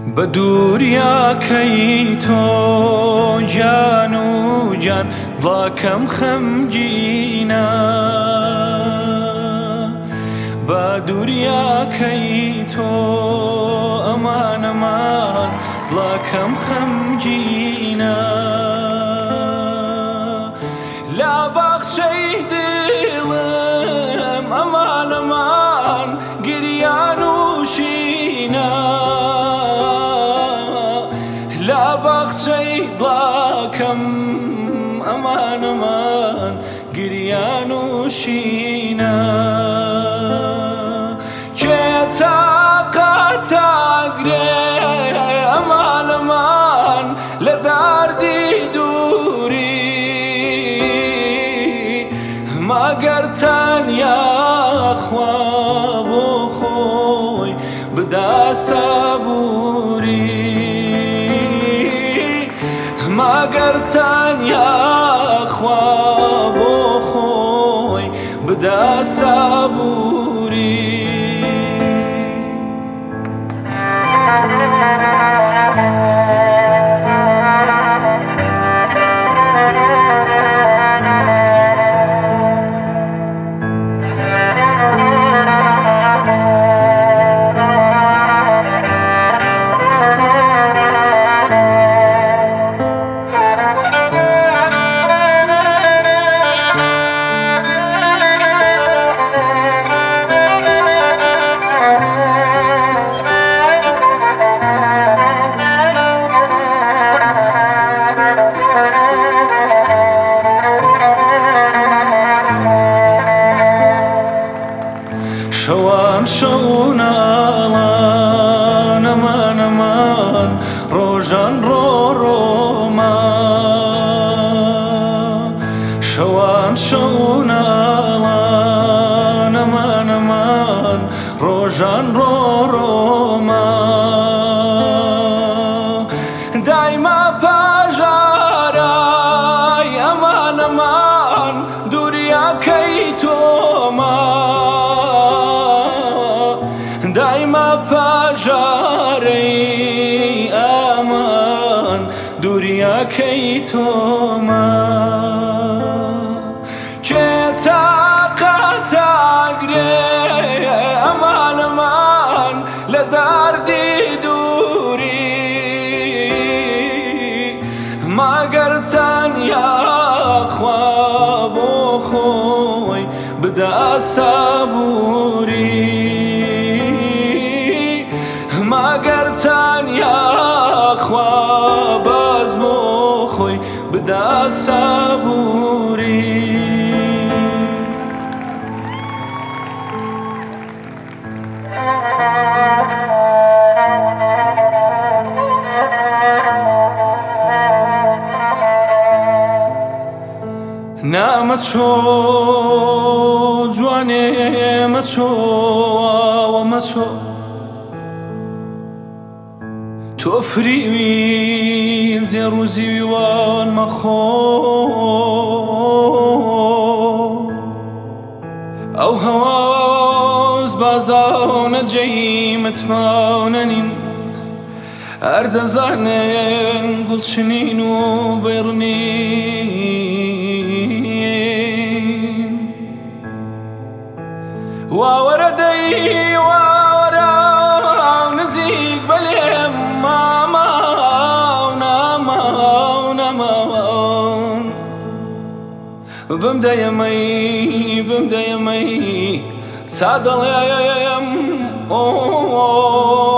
بە دووریاکەی تۆ گیان و گیان دڵاکەم خەمگینە بە دووریاکەی تۆ ئەمان ئەمان دڵاکەم خەمگینە لا باخچەی دڵم ئەمان ئەمان گریان و شینە لا باخچەی دڵاکەم ئەمان ئەمان گریان و شینە کێ تاقاتەگرێ ئەمان ئەمان لە داردی دووری مەگەر تەنیا خوا بۆ خۆی بدا سەبووری مەگەر تەنیا خوا بۆ خۆی بدا سەبووری شەوان شەو ناڵان ئەمان ئەمان ڕۆژان ڕۆڕۆمان شەوان شەو ناڵان ئەمان ئەمان ڕۆژان ڕۆڕۆمان دایما پاژارای ئەمان ئەمان دووریاکەی تۆمان دایما پاژارەی ئەمان دووریاکەی تۆمان کێ تاقاتەگرێ ئەمان ئەمان لە داردی دووری مەگەر تەنیا خوا بۆ خۆی بدا سەبووری مەگەر تەنیا خوا باز بۆ خۆی بدا سەبووری نامەچۆ جوانێ مەچۆ ئەوە مەچۆ تۆ فریوی زێڕ و زیویوان مەخۆ ئەو هەواز بازاو نەجێی متماو نەنین هەردەزانن گوڵچنین و بەیڕنین واوەرە دەی واوەرە نزیک بەلێم ماماو ناماو نەماون بم دەیەمەی تا دەڵێم ئۆ